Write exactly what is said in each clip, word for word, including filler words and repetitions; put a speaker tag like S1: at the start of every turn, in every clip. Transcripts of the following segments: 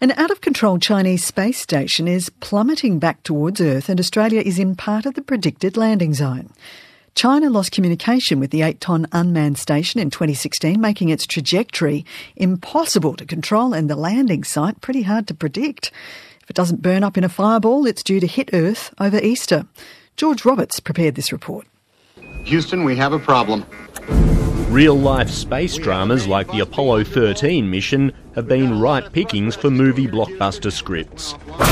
S1: An out-of-control Chinese space station is plummeting back towards Earth, and Australia is in part of the predicted landing zone. China lost communication with the eight-ton unmanned station in twenty sixteen, making its trajectory impossible to control and the landing site pretty hard to predict. If it doesn't burn up in a fireball, it's due to hit Earth over Easter. George Roberts prepared this report.
S2: Houston, we have a problem.
S3: Real-life space dramas like the Apollo thirteen mission have been ripe pickings for movie blockbuster scripts.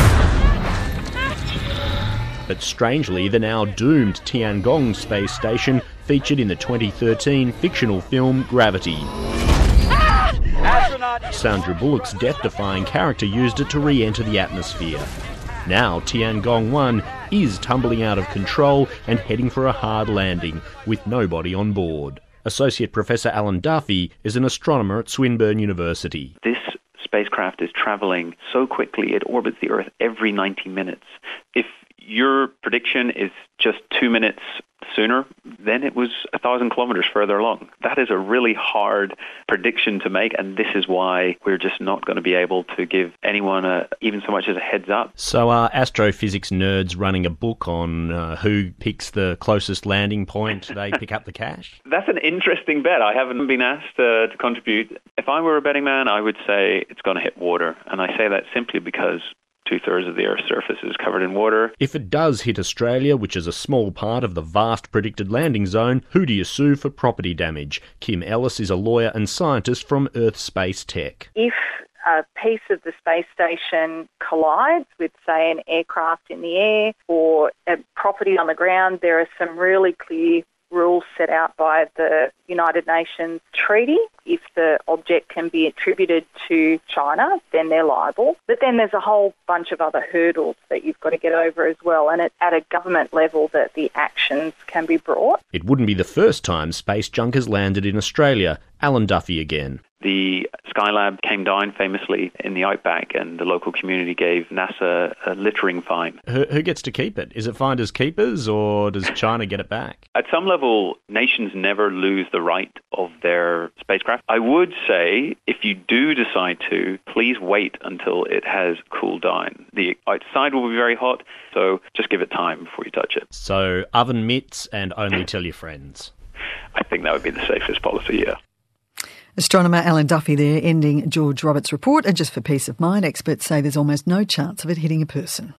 S3: But strangely, the now doomed Tiangong space station featured in the twenty thirteen fictional film Gravity. Sandra Bullock's death-defying character used it to re-enter the atmosphere. Now Tiangong one is tumbling out of control and heading for a hard landing, with nobody on board. Associate Professor Alan Duffy is an astronomer at Swinburne University.
S4: This spacecraft is travelling so quickly, it orbits the Earth every ninety minutes. If your prediction is just two minutes sooner, then it was a thousand kilometres further along. That is a really hard prediction to make, and this is why we're just not going to be able to give anyone a, even so much as a heads up.
S3: So are astrophysics nerds running a book on uh, who picks the closest landing point? They pick up the cash?
S4: That's an interesting bet. I haven't been asked uh, to contribute. If I were a betting man, I would say it's going to hit water, and I say that simply because two-thirds of the Earth's surface is covered in water.
S3: If it does hit Australia, which is a small part of the vast predicted landing zone, who do you sue for property damage? Kim Ellis is a lawyer and scientist from Earth Space Tech.
S5: If a piece of the space station collides with, say, an aircraft in the air or a property on the ground, there are some really clear rules set out by the United Nations Treaty. If the object can be attributed to China, then they're liable. But then there's a whole bunch of other hurdles that you've got to get over as well, and it's at a government level that the actions can be brought.
S3: It wouldn't be the first time space junk has landed in Australia. Alan Duffy again.
S4: The Skylab came down famously in the outback, and the local community gave NASA a littering fine.
S3: Who, who gets to keep it? Is it finders keepers, or does China get it back?
S4: At some level, nations never lose the right of their spacecraft. I would say, if you do decide to, please wait until it has cooled down. The outside will be very hot, so just give it time before you touch it.
S3: So oven mitts and only tell your friends.
S4: I think that would be the safest policy, yeah.
S1: Astronomer Alan Duffy there, ending George Roberts' report. And just for peace of mind, experts say there's almost no chance of it hitting a person.